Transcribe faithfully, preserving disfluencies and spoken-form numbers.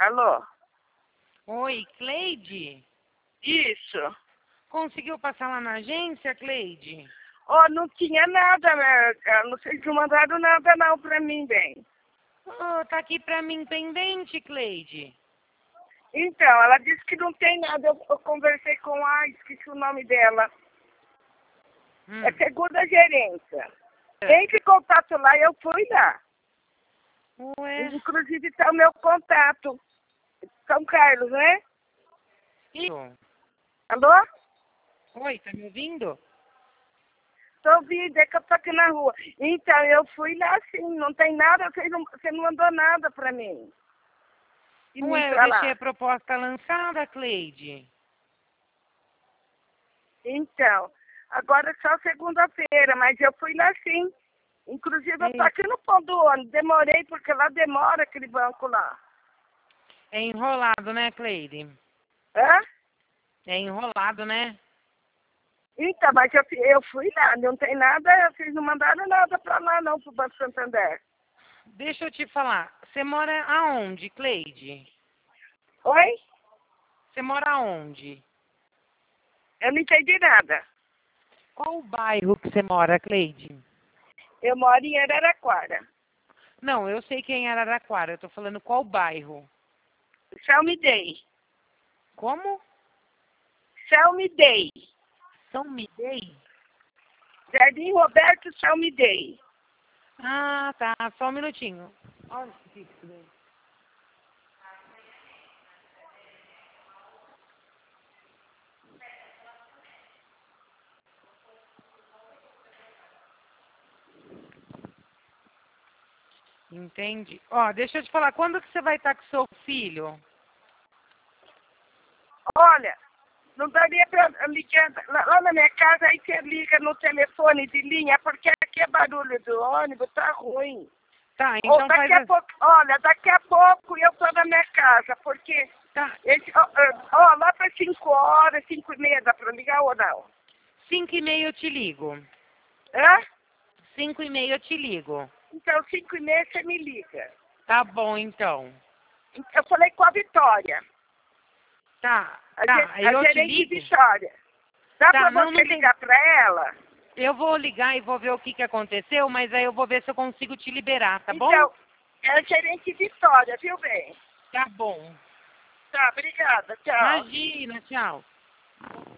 Alô? Oi, Cleide? Isso. Conseguiu passar lá na agência, Cleide? Oh, não tinha nada, né? Não sei se mandaram nada não pra mim, bem. Oh, tá aqui pra mim pendente, Cleide. Então, ela disse que não tem nada. Eu, eu conversei com a, esqueci o nome dela. Hum. É segunda gerência. Entre em contato lá e eu fui lá. Ué? Inclusive está o meu contato. São Carlos, né? Isso. Alô? Oi, tá me ouvindo? Tô ouvindo, é que eu tô aqui na rua. Então, eu fui lá sim, não tem nada, você não, você não mandou nada pra mim. E me Ué, eu pra deixei lá. a proposta lançada, Cleide. Então, agora é só segunda-feira, mas eu fui lá sim. Inclusive, eu tô É, aqui no ponto do ônibus. Demorei, porque lá demora aquele banco lá. é enrolado, né, Cleide? Hã? É enrolado, né? Então, mas eu, eu fui lá, não tem nada, vocês não mandaram nada pra lá não, pro Banco Santander. Deixa eu te falar. Você mora aonde, Cleide? Oi? Você mora aonde? Eu não entendi nada. Qual o bairro que você mora, Cleide? Eu moro em Araraquara. Não, eu sei que é em Araraquara. Eu tô falando qual bairro. Selmy Day. Como? Selmy Day. São Midei? Jardim Roberto Selmy Day. Ah, tá. Só um minutinho. Olha o fixo dele. Entende? Ó, deixa eu te falar. Quando que você vai estar com seu filho? Olha, não daria pra ligar lá lá na minha casa, aí você liga no telefone de linha, porque aqui é barulho do ônibus, tá ruim. Tá, Ou então daqui faz a assim. pouco, olha, daqui a pouco eu tô na minha casa, porque Tá. esse, ó, ó, lá para cinco horas, cinco e meia, dá pra ligar ou não? Cinco e meia eu te ligo. Hã? Cinco e meia eu te ligo. Então, cinco e meia você me liga. Tá bom, então. Eu falei com a Vitória, Tá, a, tá. ge- Aí a eu te gerente ligo. Vitória. Dá Tá, pra não, você não tem. ligar pra ela? Eu vou ligar e vou ver o que que aconteceu, mas aí eu vou ver se eu consigo te liberar, tá bom? Então, é a gerente Vitória, viu bem? Tá bom. Tá, obrigada, tchau. Imagina, tchau.